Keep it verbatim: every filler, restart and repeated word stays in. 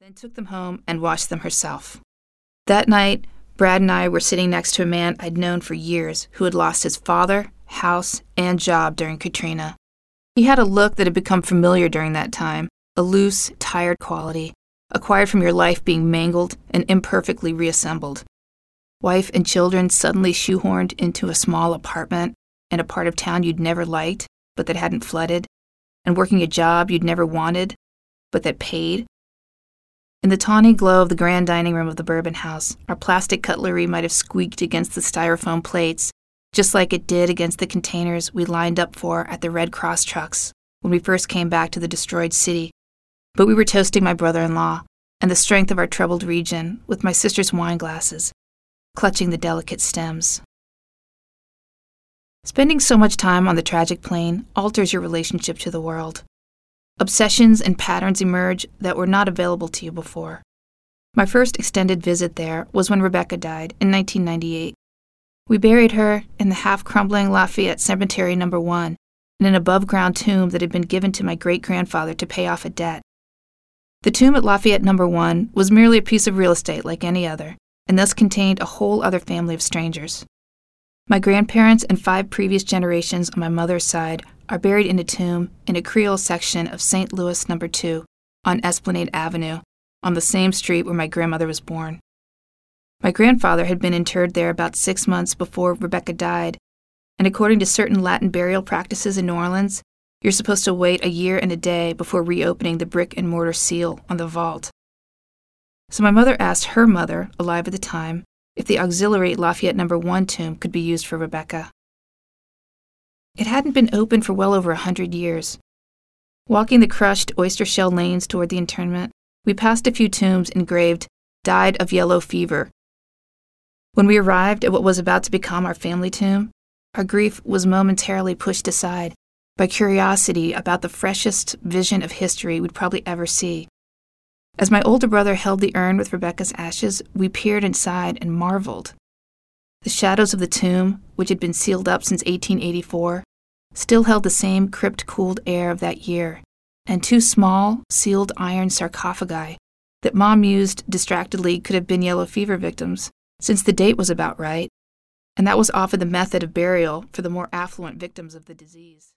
then took them home and washed them herself. That night, Brad and I were sitting next to a man I'd known for years who had lost his father, house, and job during Katrina. He had a look that had become familiar during that time, a loose, tired quality, acquired from your life being mangled and imperfectly reassembled. Wife and children suddenly shoehorned into a small apartment in a part of town you'd never liked, but that hadn't flooded, and working a job you'd never wanted, but that paid. In the tawny glow of the grand dining room of the Bourbon House, our plastic cutlery might have squeaked against the styrofoam plates, just like it did against the containers we lined up for at the Red Cross trucks when we first came back to the destroyed city. But we were toasting my brother-in-law and the strength of our troubled region with my sister's wine glasses, clutching the delicate stems. Spending so much time on the tragic plane alters your relationship to the world. Obsessions and patterns emerge that were not available to you before. My first extended visit there was when Rebecca died in nineteen ninety-eight. We buried her in the half-crumbling Lafayette Cemetery number one, in an above-ground tomb that had been given to my great-grandfather to pay off a debt. The tomb at Lafayette number one was merely a piece of real estate like any other, and thus contained a whole other family of strangers. My grandparents and five previous generations on my mother's side are buried in a tomb in a Creole section of Saint Louis number two on Esplanade Avenue, on the same street where my grandmother was born. My grandfather had been interred there about six months before Rebecca died, and according to certain Latin burial practices in New Orleans, you're supposed to wait a year and a day before reopening the brick and mortar seal on the vault. So my mother asked her mother, alive at the time, if the auxiliary Lafayette number one tomb could be used for Rebecca. It hadn't been open for well over a hundred years. Walking the crushed oyster shell lanes toward the interment, we passed a few tombs engraved, "Died of yellow fever." When we arrived at what was about to become our family tomb, our grief was momentarily pushed aside by curiosity about the freshest vision of history we'd probably ever see. As my older brother held the urn with Rebecca's ashes, we peered inside and marveled. The shadows of the tomb, which had been sealed up since eighteen eighty-four, still held the same crypt-cooled air of that year, and two small, sealed iron sarcophagi that Mom mused distractedly could have been yellow fever victims, since the date was about right, and that was often the method of burial for the more affluent victims of the disease.